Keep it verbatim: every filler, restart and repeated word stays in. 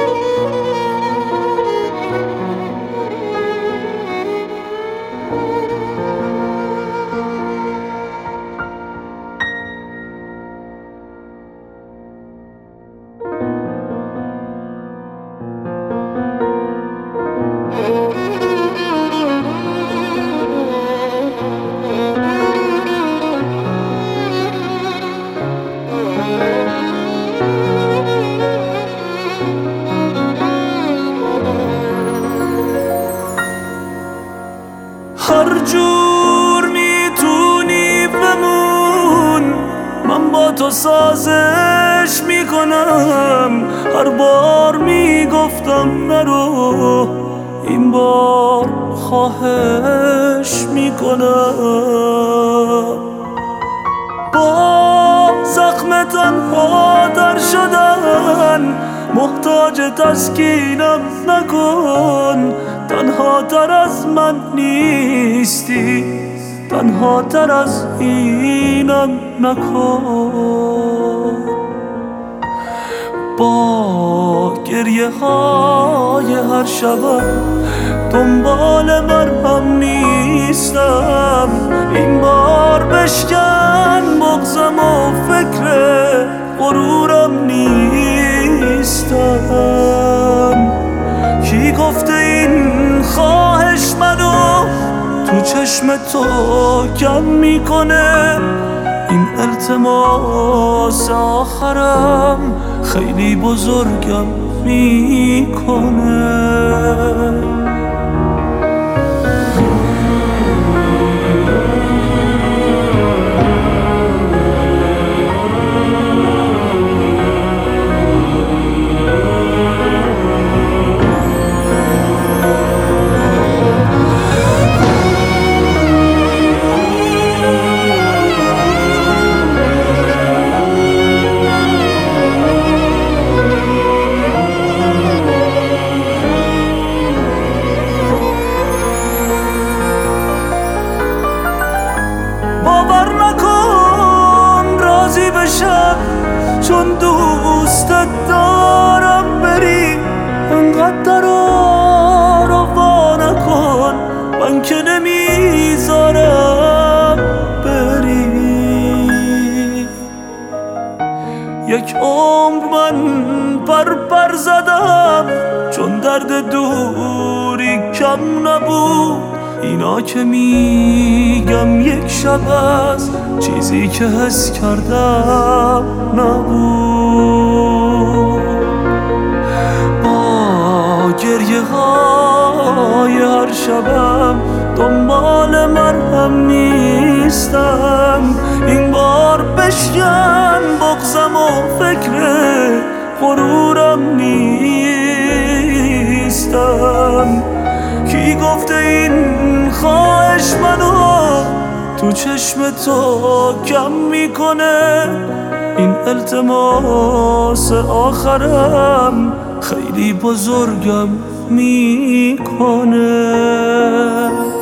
هر جور میتونی بمون، من با تو سازش میکنم. هر بار میگفتم نرو، این بار خواهش میکنم. با زخم تنها در شدن محتاج تسکینم نکن. تنها تر از من نیستی، تنها تر از اینم نکن. با گریه های هر شبم دنبال مرهم نیستم. این بار بشکن بغضم و فکر غرورم نیستم. کی گفته این خواهش منو تو چشم تو کم میکنه؟ این التماس آخرم خیلی بزرگم میکنه. باور نکن راضی بشم چون دوستت دارم بری. انقدر رو وا نکن، من که نمیذارم بری. یک عمر من پر پر زدم چون درد دوری کم نبود. اینا که میگم یک شب از چیزی که حس کردم نبود. با گریه های هر شبم دنبال مرهم نیستم. این بار بشکن بغضم و فکر غرورم نیستم. کی گفته این خواهش منو تو چشم تو کم میکنه؟ این التماس آخرم خیلی بزرگم میکنه.